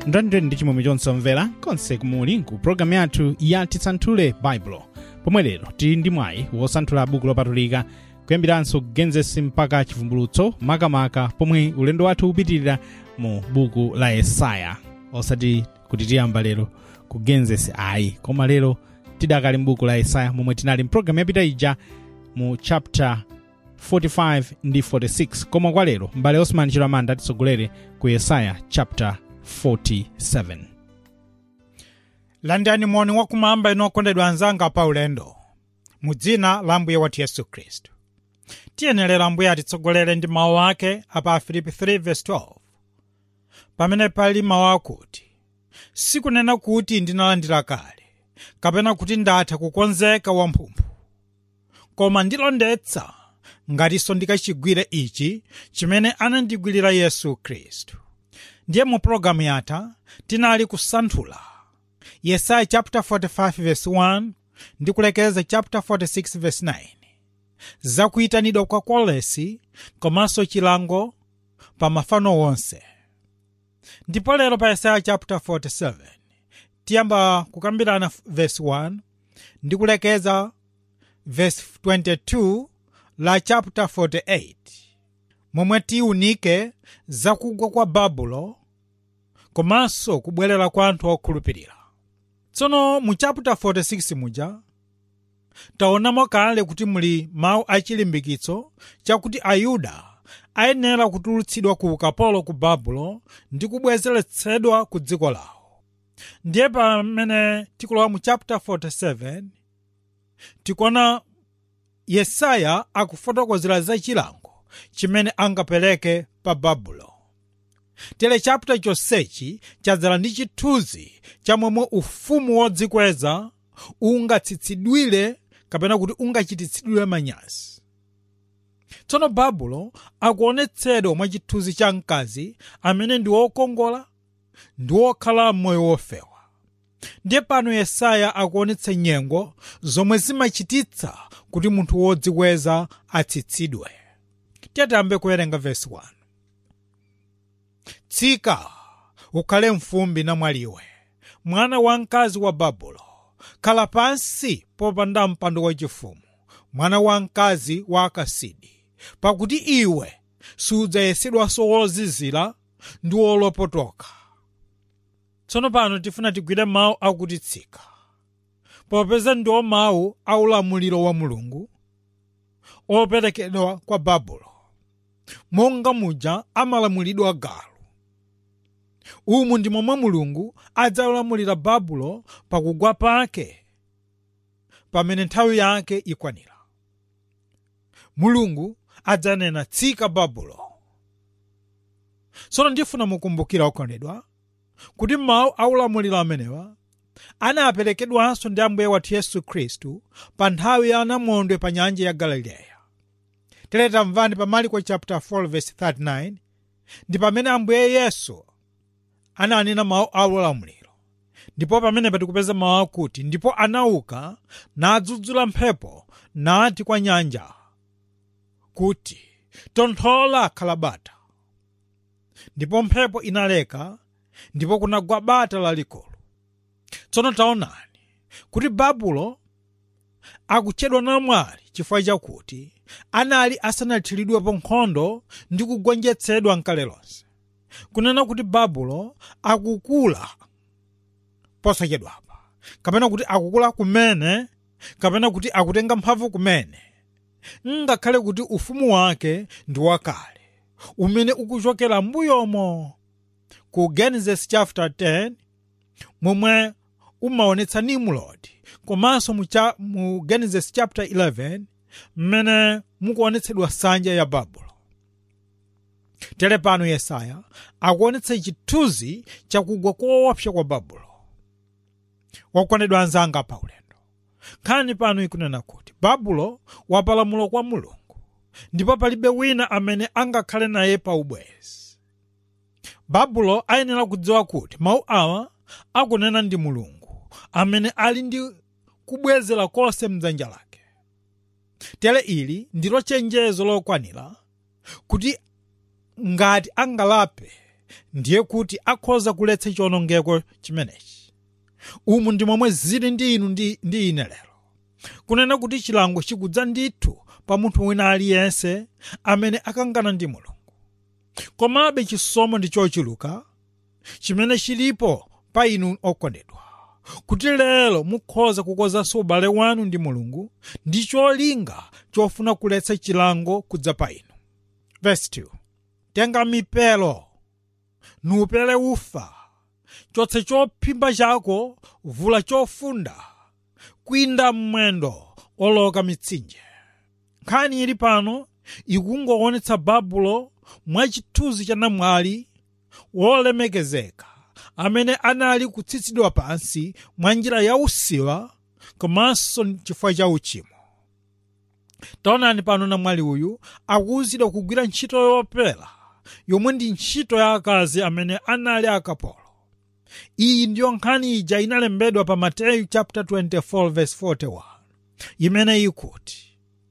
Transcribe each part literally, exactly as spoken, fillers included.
ndandire ndi chimwemwe chonse mvera konse kumuli ku programu yathu ya Tisanthule Baibulo, pomwe lero tili ndi mwayi wosanthula buku lopatulika kuyambiranso Genesis mpaka Chivumbulutso, makamaka pomwe ulendo wathu upitirira mu buku la Yesaya. Osati kuti tiyamba lero ku Genesis ayi, koma lero tidakali mbuku la Yesaya momwe tinali mpulogalamu yapita ija mu chapter forty-five ndi forty-six, koma kwa lero mbale Osman Chiramanda titsogolere ku Yesaya chapter forty-seven. Landani moni wakumamba ino okondedwa anzanga pa ulendo mu dzina la Ambuye wathu Yesu Khristu. Tiyenera Ambuye atitsogolere ndi mawu ake apa Filipi three verse twelve, pamene pali mawu akuti, sikunena kuti ndinalandira kale kapena kuti ndatha kukonzeka wamphumphu, koma ndilondetsa ngatinso ndikachigwire ichi chimene anandigwirira Yesu Khristu. Ndiye mu programu yatha tinali kusanthula Yesaya chapter forty-five verse one ndi kulekeza chapter forty-six verse nine, zakuyitanidwa kwa Kolesi komanso chilango pa mafano wonse. Ndipo lero pa Yesaya chapter forty-seven tiyamba kukambirana verse one ndi kulekeza verse twenty-two la chapter forty-eight, momwe tiunike zakugwa kwa Babulo komanso kubwerera kwa anthu okhulupirira. Tsono mu chapter forty-six muja taonamo kale kuti muli mawu achilimbikitso chakuti Ayuda ayenera kutulutsidwa ku ukapolo ku Babulo ndi kubwezeretsedwa ku dziko lawo. Ndiye pamene tikulowa mu chapter forty-seven tikuona Yesaya akufotokozera za chilango chimene angapereke pa Babulo. Tere chapter chonsechi chadzala ndi chithunzi cha momwe ufumu wodzikweza ungatsitsidwire kapena kuti ungachititsidwire manyazi. Tsono Babulo akuonetsedwa mwa chithunzi cha mkazi amene ndi wokongola ndi wokhala moyo wofewa. Ndiye pano Yesaya akuonetsa nyengo zomwe zimachititsa kuti munthu wodzikweza atsitsidwe. Tiyambe kuwerenga verse one. Tsika ukhale mfumbi namwaliwe, mwana wamkazi wa Babulo, khala pansi popanda mpando wachifumu, mwana wamkazi wa akasidi, pakuti iwe sudzayesedwanso wozizira ndi wolopotoka. Tsono pano tifuna tigwire mawu akuti tsika, popeza ndiwo mawu aulamuliro wa Mulungu operekedwa kwa Babulo, monga muja amalamulidwa galu. Umu ndi momwe Mulungu adzalamulira Babulo pakugwa pake pamene nthawi yake ikwanira. Mulungu adzanena tsika Babulo. Tsono ndifuna mukumbukira okondedwa kuti mawu aulamuliro amenewa anaperekedwanso ndi Ambuye wathu Yesu Khristu pa nthawi ya namondwe pa nyanja ya Galileya. Tere tamvani pa Marko chapter four verse thirty-nine ndi pamene Ambuye Yesu ananena mawu aulamuliro. Ndipo pamene patikupeza mawu akuti, ndipo anauka nadzudzula mphepo nati kwa nyanja kuti tonthola khala bata, ndipo mphepo inaleka ndipo kunagwa bata lalikulu. Tsono taonani kuti Babulo akutchedwa namwali chifukwa chakuti anali asanathiridwepo nkhondo ndi kugonjetsedwa nkale lonse. Kunena kuti Babulo akukula posachedwapa, kapena kuti akukula kumene, kapena kuti akutenga mphamvu kumene, ngakhale kuti ufumu wake ndi wakale umene ukuchokera mbuyomo ku Genesis chapter ten, momwe umaonetsa Nimrodi, komanso mu, cha, mu Genesis chapter eleven mmene mukuonetsedwa nsanja ya Babulo. Tere pano Yesaya akuonetsa chithunzi chakugwa koopsa kwa Babulo. Wakondedwa anzanga pa ulendo, nkhani pano ikunena kuti Babulo wapalamulo kwa Mulungu, ndipo palibe wina amene angakhale naye pa ubwezi. Babulo ayenera kudziwa kuti mawu awa akunena ndi Mulungu amene ali ndi kubwezera konse mdzanja lake. Tere ili ndilo chenjezo lokwanira kuti ngati angalape ndiye kuti akhoza kuletsa chiwonongeko chimenechi. Umu ndi momwe zili ndi inu ndi, ndi ine lero, kunena kuti chilango chikudza ndithu pa munthu wina aliyense amene akangana ndi Mulungu. Komabe chisomo ndi chochuluka chimene chilipo pa inu okondedwa, kuti lero mukhoza kukozanso ubale wanu ndi Mulungu ndi cholinga chofuna kuletsa chilango kudza pa inu. Verse two. Tenga mipelo, nupele ufa, chotse chophimba chako, vula chofunda, kwinda mwendo oloka mitsinje. Nkhani ili pano ikungoonetsa Babulo mwa chithunzi cha namwali wolemekezeka amene anali kutsitsidwa pansi mwa njira ya usiwa komanso chifukwa cha uchimo. Taonani pano namwali uyu akuwuzidwa kugwira ntchito yopera yomwe ndi ntchito ya akazi amene anali akapolo. Iyi ndiyo nkhani ija inalembedwa pa Mateyu chapter twenty-four verse forty-one, imene ikuti,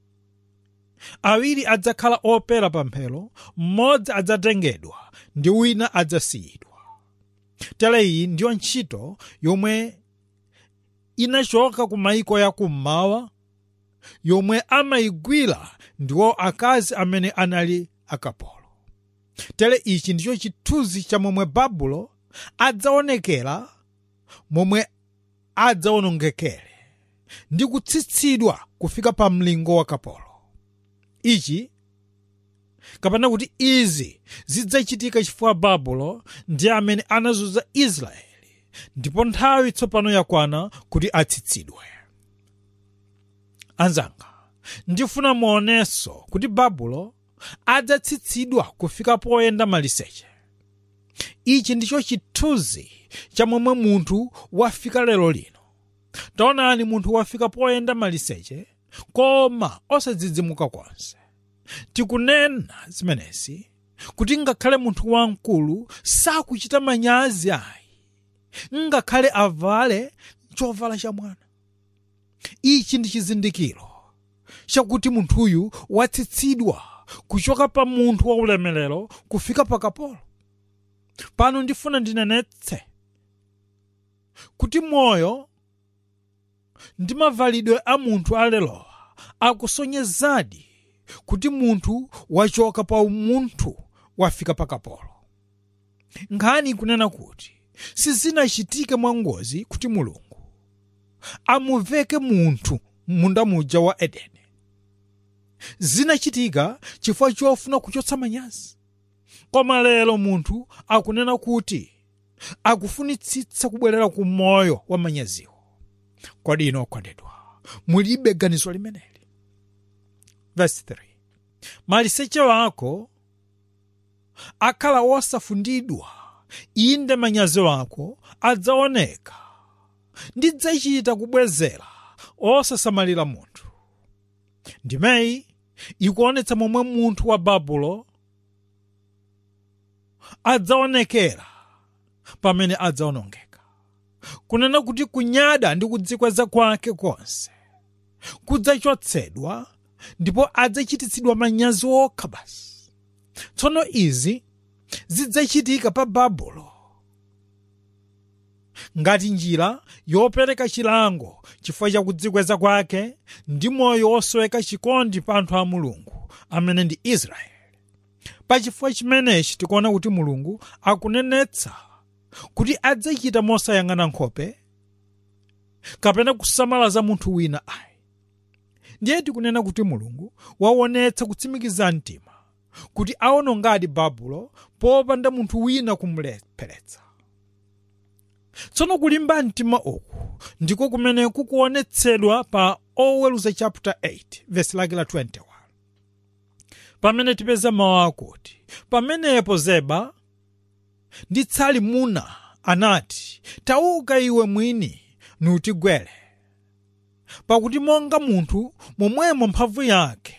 awiri adzakhala opera pamphero, mmodzi adzatengedwa ndi wina adzasiyidwa. Tere iyi ndiyo ntchito yomwe inachoka ku mayiko ya kummawa, yomwe amayigwira ndiwo akazi amene anali akapolo. Tere ichi ndicho chithunzi cha momwe Babulo adzaonekera, momwe adzaonongekere ndi kutsitsidwa kufika pa mlingo wa kapolo. Ichi kapena kuti izi zidzachitika chifukwa Babulo ndi amene anazunza Israeli, ndipo nthawi tsopano yakwana kuti atsitsidwe. Anzanga, ndifuna muonenso kuti Babulo adzatsitsidwa kufika poyenda maliseche. Ichi ndicho chithunzi cha momwe munthu wafika lero lino. Taonani munthu wafika poyenda maliseche koma osadzidzimuka konse. Tikunena zimenezi kuti ngakhale munthu wamkulu sakuchita manyazi ayi, ngakhale avale chovala cha mwana. Ichi ndi chizindikiro chakuti munthuyu watsitsidwa kuchoka pa munthu wa ulemerero kufika pa kapolo. Pano ndifuna ndinenetse kuti moyo ndi mavalidwe a munthu alelo akusonyezadi kuti munthu wachoka pa umunthu wafika pa kapolo. Nkhani kunena kuti sizinachitike mwangozi kuti Mulungu amuveke munthu munda muja wa Edeni. Zinachitika chifukwa chofuna kuchotsa manyazi. Koma lero munthu akunena kuti akufunitsitsa kubwerera ku moyo wa manyaziwo. Kodi ino okondedwa, mulibe ganizo limeneli? Verse three. Maliseche wako akhala osafundidwa, inde manyazi wako adzaoneka. Ndidzachita kubwezera osasamalira munthu. Ndimeyi ikuonetsa momwe munthu wa Babulo adzaonekera pamene adzaonongeka. Kunena kuti kunyada ndi kudzikweza kwake konse kudzachotsedwa ndipo adzachititsidwa manyazi okha basi. Tsono izi zidzachitika pa Babulo ngati njira yopereka chilango chifukwa cha kudzikweza kwake ndi moyo wosweka chikondi pa anthu a Mulungu amene ndi Israeli. Pa chifukwa chimenechi tikuona kuti Mulungu akunenetsa kuti adzachita mosayang'ana nkhope kapena kusamala za munthu wina ayi. Ndiye tikunena kuti Mulungu waonetsa kutsimikiza mtima kuti aonongadi Babulo popanda munthu wina kumulepheretsa. Tsono kulimba mtima uku ndiko kumene kukuonetsedwa pa Oweruza chapter eight verse lake la twenty-one. Pamene tipeza mawu akuti, pamenepo Zeba ndi Tsalimuna anati, tauka iwe mwini nutigwere. Pakuti monga munthu momwemo mphamvu yake.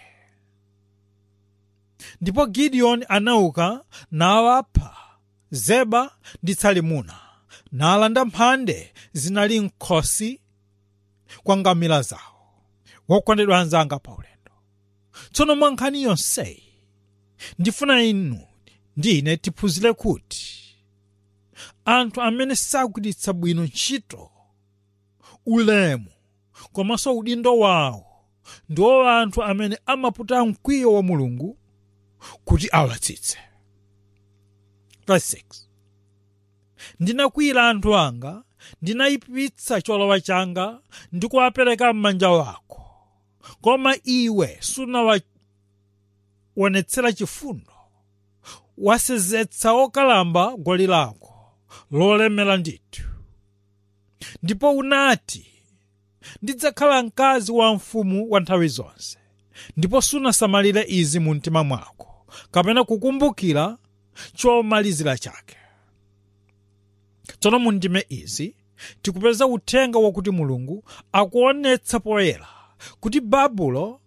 Ndipo Gideoni anauka nawapha Zeba ndi Tsalimuna, nalanda mphande zinali nkhosi kwa ngamira zawo. Wokondedwa anzanga pa ulendo, tsono mwa nkhani yonseyi ndifuna inu ndine tiphunzire kuti anthu amene sagwiritsa bwino ntchito ulemu komanso udindo wawo ndiwo anthu amene amaputa mkwiyo wa Mulungu kuti awalatsitse. Verse six. Ndinakwiyira anthu anga, ndinayipitsa cholowa changa ndi kuwapereka m'manja wako, koma iwe sunawaonetsera chifundo. Wasenzetsa okalamba goli lako lolemera ndithu. Ndipo unati, ndidzakhala mkazi wa mfumu wa nthawi zonse. Ndipo sunasamalire izi mu mtima mwako, kapena kukumbukira chomalizira chake. Tsono mu ndime izi tikupeza uthenga wakuti Mulungu akuonetsa poyera kuti Babulo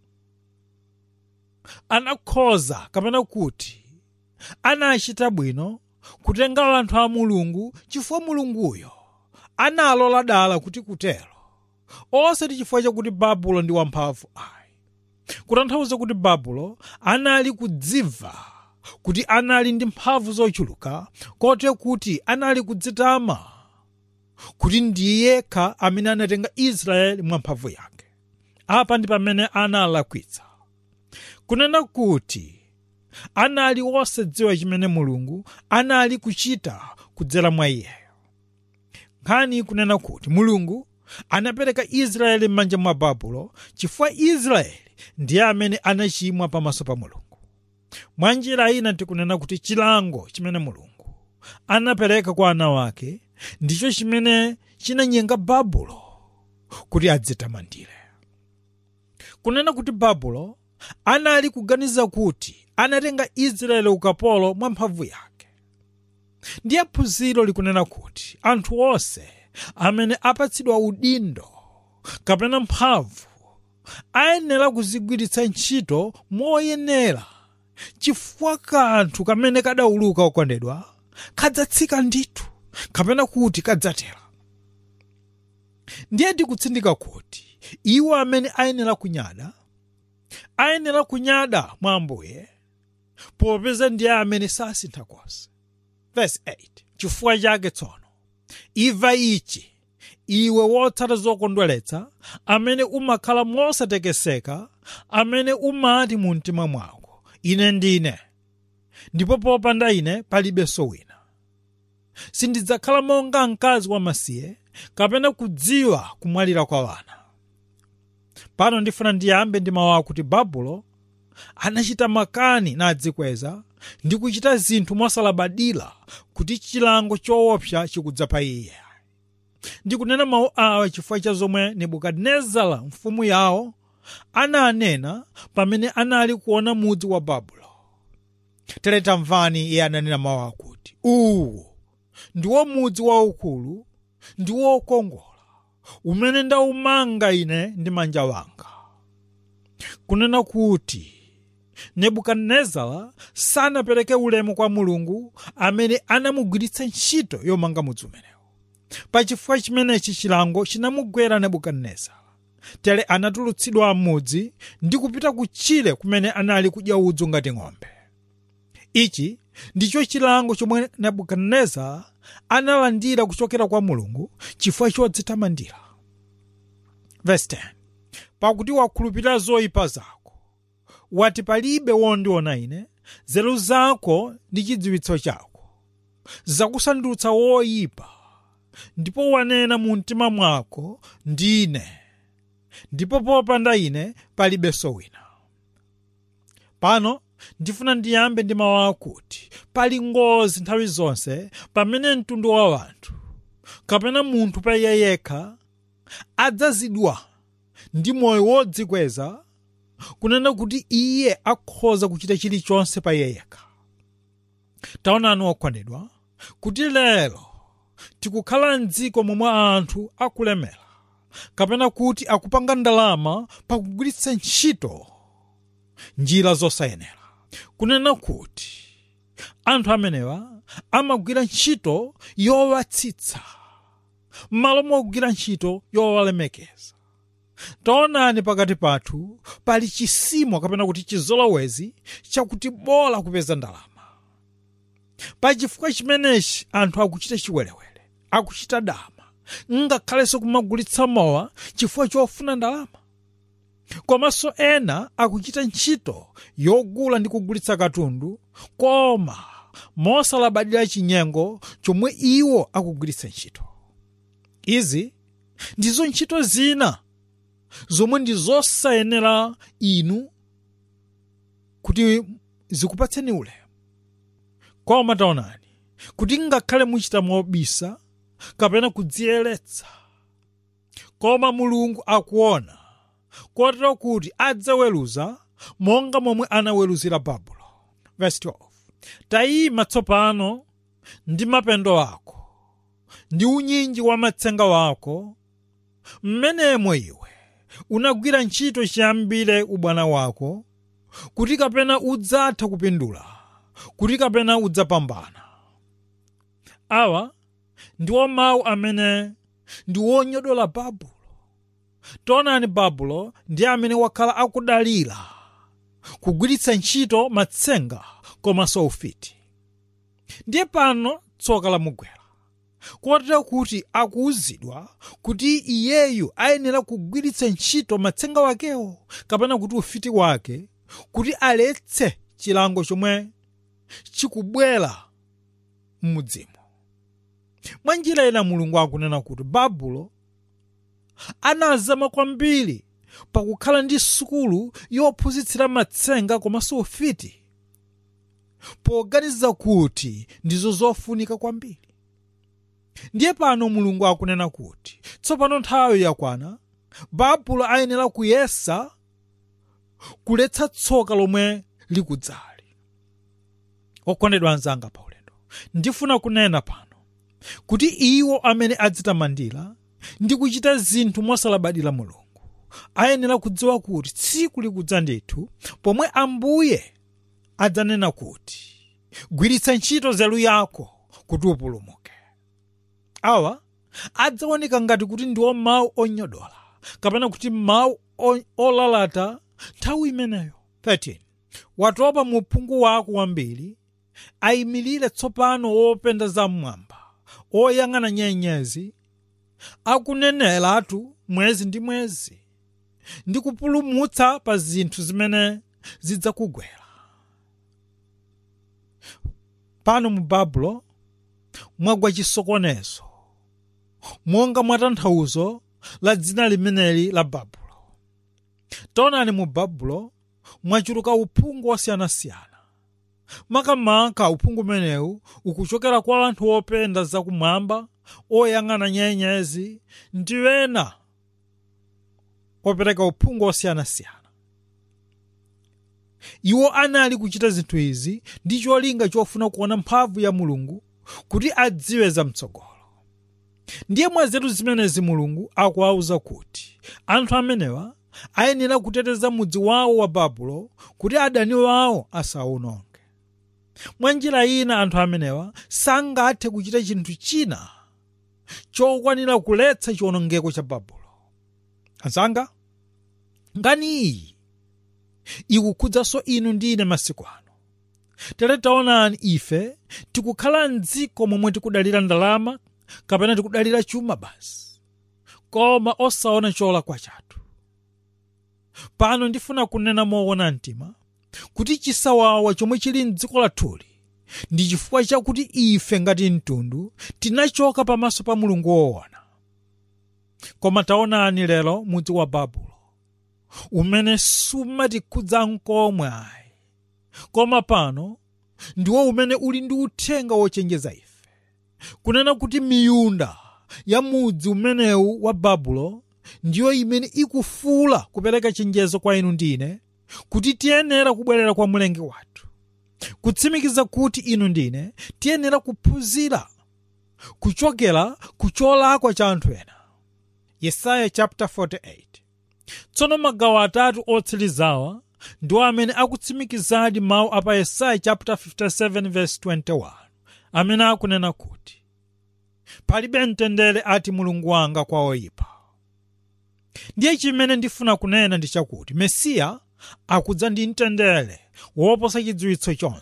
anakhoza kapena kuti anachita bwino kutenga anthu a Mulungu chifukwa Mulunguyo analola dala kuti kutero, osati chifukwa chakuti Babulo ndi wamphamvu ayi. Kutanthauza kuti Babulo anali kudziva kuti anali ndi mphamvu zochuluka, kote kuti anali kudzitama kuti ndiye yekha amene anatenga Israeli mwa mphamvu yake. Apa ndi pamene analakwitsa, kunena kuti anali wosadziwa chimene Mulungu anali kuchita kudzera mwa iyeyo. Nkhani kunena kuti Mulungu anapereka Israeli m'manja mwa Babulo chifukwa Israeli ndiye amene anachimwa pamaso pa Mulungu. Mwa njira ina tikunena kuti chilango chimene Mulungu anapereka kwa ana wake ndicho chimene chinanyenga Babulo kuti adzitamandire. Kunena kuti Babulo anali kuganiza kuti anatenga Israeli ukapolo mwa mphamvu yake. Ndiye phunziro likunena kuti anthu onse amene apatsidwa udindo kapena mphamvu ayenera kuzigwiritsa ntchito moyenera, chifukwa kanthu kamene kadauluka okondedwa kadzatsika ndithu kapena kuti kadzatera. Ndiye ndikutsindika kuti iwo amene ayenera kunyada ayenera kunyada mwa Ambuye, popeza ndiye amene sasintha konse. Verse eight. Chifukwa chake tsono imva ichi, iwe wotsata zokondweretsa, amene umakhala mosatekeseka, amene umati mu mtima mwako, ine ndine, ndipo popanda ine palibenso wina. Sindidzakhala monga mkazi wamasiye, kapena kudziwa kumwalira kwa wana. Pano ndifuna ndiyambe ndi mawu akuti Babulo anachita makani nadzikweza ndi kuchita zinthu mosalabadira kuti chilango choopsa chikudza pa iye. Ndikunena mawu awa chifukwa cha zomwe Nebukadinezara mfumu yawo ananena pamene anali kuona mudzi wa Babulo. Tere tamvani iye ananena mawu akuti, uwu ndiwo mudzi waukulu ndi wokongola umene ndaumanga ine ndi manja wanga. Kunena kuti Nebukadinezara sanapereke ulemu kwa Mulungu amene anamugwiritsa ntchito yomanga mudzi umenewo. Pachifukwa chimenechi chilango chinamugwera Nebukadinezara. Tere anatulutsidwa m'mudzi ndi kupita kutchire kumene anali kudya udzu ngati ng'ombe. Ichi ndicho chilango chomwe Nebukadinezara analandira kuchokera kwa Mulungu chifukwa chodzitamandira. Verse ten. Pakuti wakhulupirira zoyipa zako, wati palibe wondiona ine, nzeru zako ndi chidziwitso chako zakusandutsa woyipa, ndipo wanena mu mtima mwako, ndine, ndipo popanda ine palibenso wina. Pano ndifuna ndiyambe ndi mawu akuti pali ngozi nthawi zonse pamene mtundu wa anthu kapena munthu pa iye yekha adzazidwa ndi moyo wodzikweza, kunena kuti iye akhoza kuchita chilichonse pa iye yekha. Taonani okondedwa kuti lero tikukhala m'dziko momwe anthu akulemera kapena kuti akupanga ndalama pakugwiritsa ntchito njira zosayenera. Kunena kuti anthu amenewa amagwira ntchito yowatsitsa m'malo mogwira ntchito yowalemekeza. Taonani pakati pathu pali chisimo kapena kuti chizolowezi chakuti bola kupeza ndalama. Pa chifukwa chimenechi anthu akuchita chiwerewere, akuchita dama, ngakhalenso kumagulitsa mowa chifukwa chofuna ndalama. Komanso ena akuchita ntchito yogula ndi kugulitsa katundu, koma mosalabadira chinyengo chomwe iwo akugwiritsa ntchito. Izi ndizo ntchito zina zomwe ndi zosayenera inu kuti zikupatseni ulemu. Koma taonani kuti ngakhale muchita mobisa kapena kudziyeretsa, koma Mulungu akuona, kotero kuti adzaweruza monga momwe anaweruzira Babulo. Verse twelve. Tayima tsopano ndi mapendo ako, ndi unyinji wa matsenga wako, mmenemo iwe unagwira ntchito chiyambire ubwana wako, kuti kapena udzatha kupindula, kuti kapena udzapambana. Awa ndiwo mawu amene ndi wonyodola Babulo. Taonani, Babulo ndi amene wakhala akudalira kugwiritsa ntchito matsenga komanso ufiti. Ndiye pano tsoka lamugwera, kotero kuti akuwuzidwa kuti iyeyu ayenera kugwiritsa ntchito matsenga wakewo kapena kuti ufiti wake, kuti aletse chilango chomwe chikubwera m'mudzimo. Mwa njira ina Mulungu akunena kuti Babulo anazama kwambiri pakukhala ndi sukulu yophunzitsira matsenga komanso ufiti, poganiza kuti ndizo zofunika kwambiri. Ndiye pano Mulungu akunena kuti tsopano nthawi yakwana, Babulo ayenera kuyesa kuletsa tsoka lomwe likudzali. Okondedwa anzanga pa ulendo, ndifuna kunena pano kuti iwo amene adzitamandira ndi kuchita zinthu mosalabadira Mulungu ayenera kudziwa kuti tsiku likudza ndithu pomwe Ambuye adzanena kuti gwiritsa ntchito nzeru yako kuti upulumuke. Awa adzaoneka ngati kuti ndiwo mawu onyodola kapena kuti mawu olalata nthawi imeneyo. thirteen. Watopa mu uphungu wako wambiri, ayimirire tsopano wopenda zam'mwamba, oyang'ana nyenyezi, akuneneratu mwezi ndi mwezi, ndi kupulumutsa pa zinthu zimene zidzakugwera. Pano mu Babulo mwagwa chisokonezo, monga mwa tanthauzo la dzina limeneli la Babulo. Taonani, mu Babulo mwachuluka uphungu wosiyanasiyana. Makamaka uphungu umenewu ukuchokera kwa anthu openda zakumwamba, oyang'ana nyenyezi, ndi ena opereka uphungu wosiyanasiyana. Iwo anali kuchita zinthu izi ndi cholinga chofuna kuona mphamvu ya Mulungu kuti adziwe zamtsogolo. Ndiye mwa nzeru zimenezi Mulungu akuwauza kuti anthu amenewa ayenera kuteteza mudzi wawo wa Babulo kuti adani wawo asawononge. Mwa njira ina anthu amenewa sangathe kuchita chinthu china chokwanira kuletsa chiwonongeko cha Babulo. Anzanga, ngani iyi ikukhudzaso inu ndi ine masiku ano. Tere taonani, ife tikukhala m'dziko momwe tikudalira ndalama kapena tikudalira chuma basi, koma osaona cholakwa chathu. Pano ndifuna kunena moona mtima kuti chisawawa chomwe chili m'dziko lathuli ndi chifukwa chakuti ife ngati mtundu tinachoka pamaso pa Mulungu woona. Koma taonani lero mudzi wa Babulo umene sumatikhudza n'komwe ayi, koma pano ndiwo umene uli ndi uthenga wochenjeza ife, kunena kuti miyunda ya mudzi umenewu wa Babulo ndiyo imene ikufuula kupereka chenjezo kwa inu ndine kuti tiyenera kubwerera kwa mlengi wathu, kutsimikiza kuti inu ndine tiyenera kuphunzira kuchokera ku cholakwa cha anthu ena. Yesaya chapter forty-eight. Tsono magawo atatu otsirizawa ndiwo amene akutsimikizadi mawu apa Yesaya chapter fifty-seven verse twenty-one, amene akunena kuti palibe mtendere ati Mulungu wanga kwa oyipa. Ndiye chimene ndifuna kunena ndi chakuti Mesiya akudza ndi mtendere woposa chidziwitso chonse.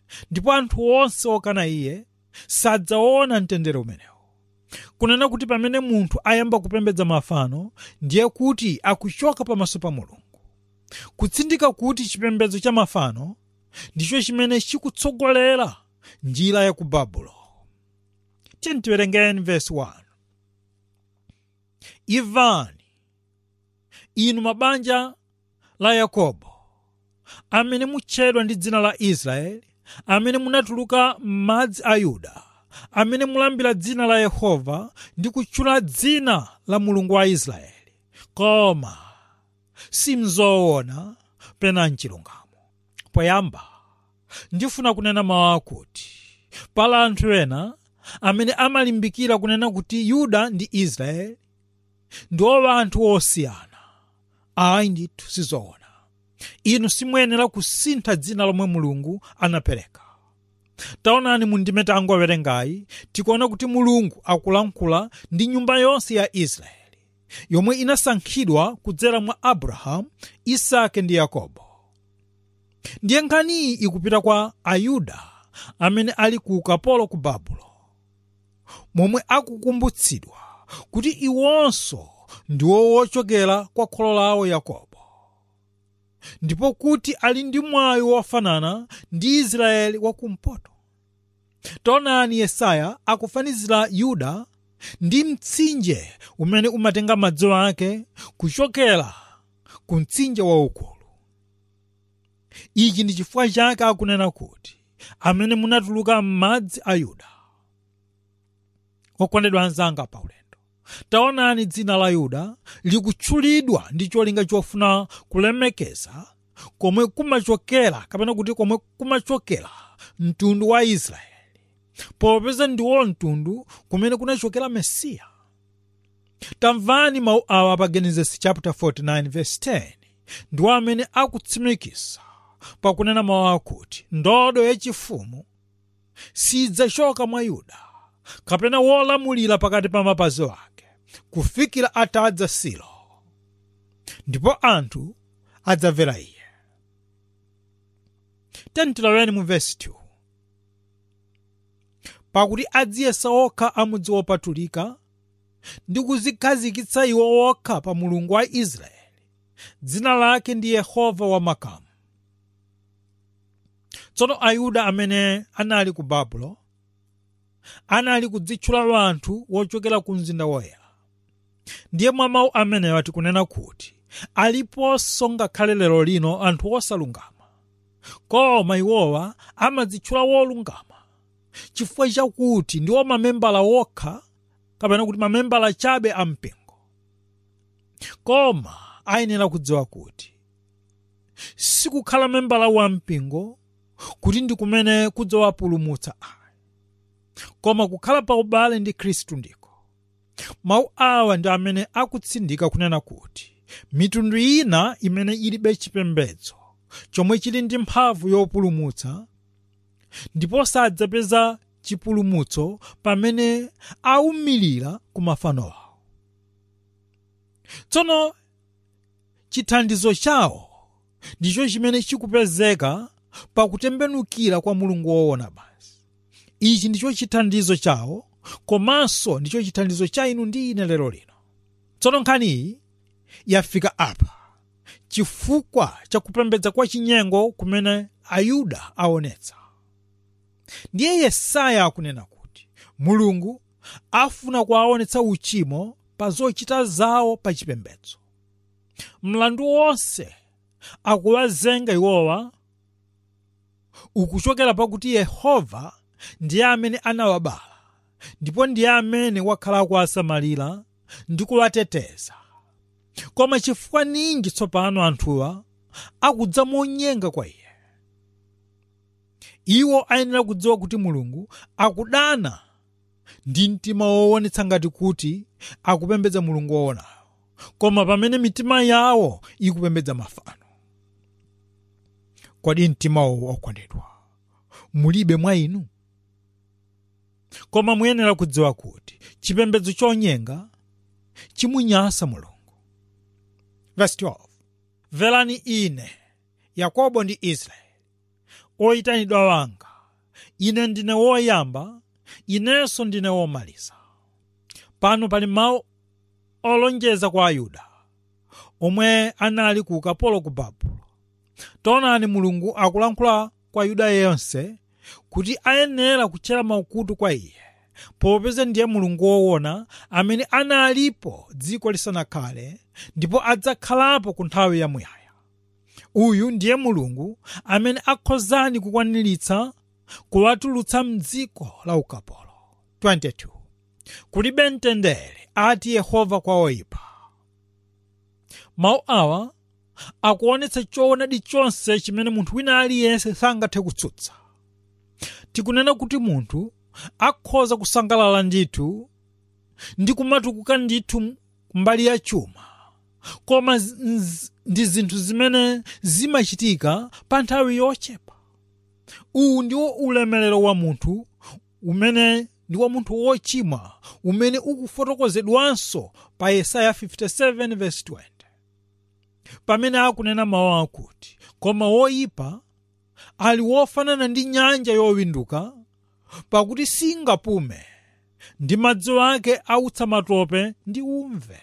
ndipo anthu onse okana iye sadzaona mtendere umenewo. Kunena kuti pamene munthu ayamba kupembedza mafano ndiye kuti akuchoka pamaso pa Mulungu. Kutsindika kuti chipembedzo cha mafano ndicho chimene chikutsogolera njira ya ku Babulo. Tiyeni tiwerengeni verse one. Imvani, inu mabanja la Yakobo, amene mutchedwa ndi dzina la Israeli, amene munatuluka m'madzi a Yuda, amene mulambira dzina la Yehova ndi kutchula dzina la Mulungu wa Israeli, koma simzoona pena mchilungamo. Poyamba ndifuna kunena mawu akuti pali anthu ena amene amalimbikira kunena kuti Yuda ndi Israeli ndiwo anthu osiyana. Ayi ndithu sizoona. Inu simuyenera kusintha dzina lomwe Mulungu anapereka. Taonani mu ndime tangowerengayi tikuona kuti Mulungu akulankhula ndi nyumba yonse ya Israeli, yomwe inasankhidwa kudzera mwa Abrahamu, Isake ndi Yakobo. Ndiye nkhaniyi ikupita kwa Ayuda amene ali ku ukapolo ku Babulo, momwe akukumbutsidwa kuti iwonso ndiwo wochokera kwa kholo lawo Yakobo, ndipo kuti ali ndi mwayi wofanana ndi Israeli wakumpoto. Taonani Yesaya akufanizira Yuda ndi mtsinje umene umatenga madzi ake kuchokera ku mtsinje waukulu. Ichi ndi chifukwa chake akunena kuti amene munatuluka m'madzi a Yuda. Okondedwa anzanga pa ulendo, taonani dzina la Yuda likutchulidwa ndi cholinga chofuna kulemekeza komwe kumachokera kapena kuti komwe kumachokera mtundu wa Israeli, popeza ndiwo mtundu kumene kunachokera Mesiya. Tamvani mawu awa pa Genesis chapter forty-nine verse ten, ndiwo amene akutsimikiza pakunena mawu akuti ndodo yachifumu sidzachoka mwa Yuda kapena wolamulira pakati pa mapazi ake kufikira atadza Silo, ndipo anthu adzamvera iye. Tentilaweni mu verse two. Pakuti adziyesa okha amudzi wopatulika ndi kuzikhazikitsa iwo okha pa Mulungu wa Israeli, dzina lake ndi Yehova wa makamu. Tsono Ayuda amene anali ku Babulo anali kudzitchula anthu wochokera ku mzinda woyera. Ndiye mwa mawu amenewa tikunena kuti aliponso ngakhale lero lino anthu osalungama, koma iwowa amadzitchula wolungama chifukwa chakuti ndiwo mamembala wokha kapena kuti mamembala chabe a mpingo. Koma ayenera kudziwa kuti sikukhala membala wa mpingo kuti ndi kumene kudzawapulumutsa ayi, koma kukhala pa ubale ndi Khristu ndiko. Mawu awa ndi amene akutsindika kunena kuti mitundu ina imene ilibe chipembedzo chomwe chili ndi mphamvu yopulumutsa, ndipo sadzapeza chipulumutso pamene awumilira ku mafano awo. Tsono chithandizo chawo ndicho chimene chikupezeka pakutembenukira kwa Mulungu woona basi. Ichi ndicho chithandizo chawo, komanso ndicho chithandizo cha inu ndi ine lero lino. Tsono nkhaniyi yafika apa chifukwa cha kupembedza kwa chinyengo kumene Ayuda aonetsa. Ndiye Yesaya akunena kuti Mulungu afuna kuwaonetsa uchimo pa zochita zawo pa chipembedzo. Mlandu wonse akuwazenga iwowa ukuchokera pakuti Yehova ndiye amene anawabala, ndipo ndiye amene wakhala kuwasamalira ndi kuwateteza. Koma chifukwa ninji tsopano anthuwa akudza monyenga kwa iye. Iwo ayenera kudziwa kuti Mulungu akudana ndi mtima woonetsa ngati kuti akupembedza Mulungu woonayo, koma pamene mitima yawo ikupembedza mafano. Kodi mtimawo okondedwa mulibe mwa inu? Koma muyenera kudziwa kuti chipembedzo chonyenga chimunyansa Mulungu. Verse twelve. Mverani ine, Yakobo ndi Israeli, oyitanidwa wanga, ine ndine woyamba, inenso ndine womaliza. Pano pali mawu olonjeza kwa Ayuda omwe anali ku ukapolo ku Babulo. Taonani Mulungu akulankhula kwa Ayuda yense kuti ayenera kutchera maukutu kwa iye, popeza ndiye Mulungu woona amene analipo dziko lisanakhale ndipo adzakhalapo ku nthawi yamuyaya. Uyu ndiye Mulungu amene akhozani kukwaniritsa kuwatulutsa mdziko la ukapolo. twenty-two Kulibe mtendere, ati Yehova, kwa oyipa. Mawu awa akuonetsa choonadi chonse chimene munthu wina aliyense sangathe kutsutsa. Tikunena kuti munthu akhoza kusangalala ndithu ndi kumatukuka ndithu mbali ya chuma, koma ndi zinthu zimene zimachitika pa nthawi yochepa. Uwu ndiwo ulemerero wa munthu umene ndi wa munthu wochimwa umene ukufotokozedwanso pa Yesaya fifty-seven verse twenty. Pamene akunena mawu akuti, koma woyipa ali wofanana ndi nyanja yowinduka, pakuti singapume ndi madzi ake autsa matope ndi umve.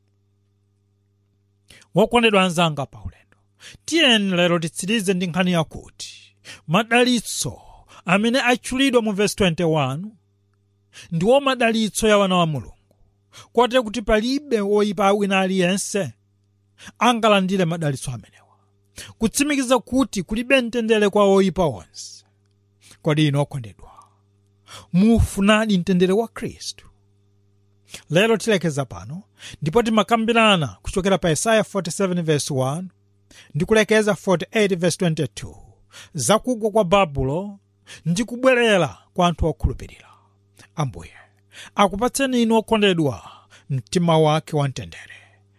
Wokondedwa anzanga pa ulendo, tiyeni lero titsirize ndi nkhani yakuti madalitso amene atchulidwa mu verse twenty-one ndiwo madalitso ya wana wa Mulungu, kwate kuti palibe woyipa wina aliyense angalandire madalitso amenewa, kutsimikiza kuti kulibe mtendere kwa woyipa wonse. Kodi inu okondedwa, mufunadi mtendere wa Khristu? Lero tilekeza pano ndipo timakambirana kuchokera pa Yesaya forty-seven verse one ndi kulekeza forty-eight verse twenty-two za kugwa kwa Babulo ndi kubwerera kwa anthu okhulupirira. Ambuye akupatseni inu okondedwa mtima wake wa mtendere.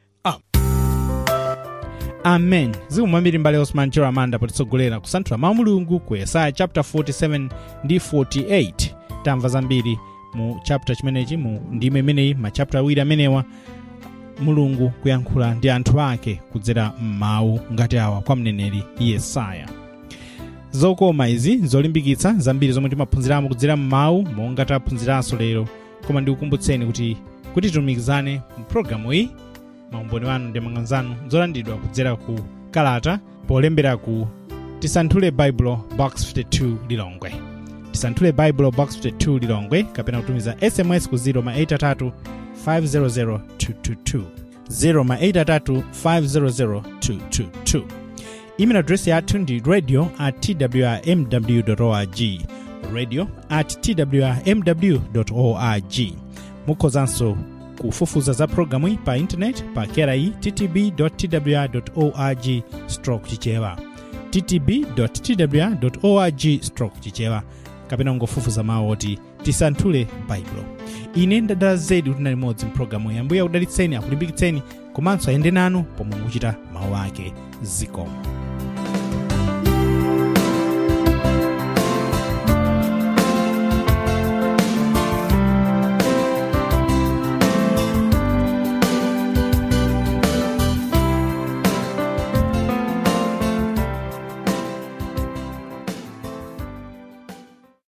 Amen. Zikumwambiri mbale Osman Chiramanda potitsogolera kusanthula mawu Mulungu ku Yesaya chapter forty-seven ndi forty-eight. Tamva zambiri mu chapter chimenechi, mu ndime imeneyi, ma chapter awiri amenewa, Mulungu kuyankhula ndi anthu ake kudzera mawu ngati awa kwa mneneri Yesaya. Zokoma izi zolimbikitsa zambiri zomwe timaphunziramo kudzera mawu monga taphunziranso lero, koma ndikukumbutseni kuti kuti tumikizane mu programu iyi, maumboni wanu ndi mang'anzanu zolandidwa kudzera ku kalata polembera ku Tisanthule Bible Box fifty-two Lilongwe. Tisanthule Bible Box fifty-two Lilongwe, kapena kutumiza S M S ku zero eight three five zero zero two two two zero eight three five zero zero two two two. Email address yathu ndi radio at t w r m w dot org, radio at t w r m w dot org. Mukhozanso kufufuza za programu iyi pa internet pa kerai t t b dot t w r dot org stroke chichewa, t t b dot t w r dot org stroke chichewa, kapena ngofufuza mawu oti Tisanthule Bible. Ine ndadala zedi kuti nali modzi mpulogalamu iyi. Ambuye akudalitseni, akulimbikitseni, komanso ayende nanu pomwe mukuchita mawu ake. Zikomo.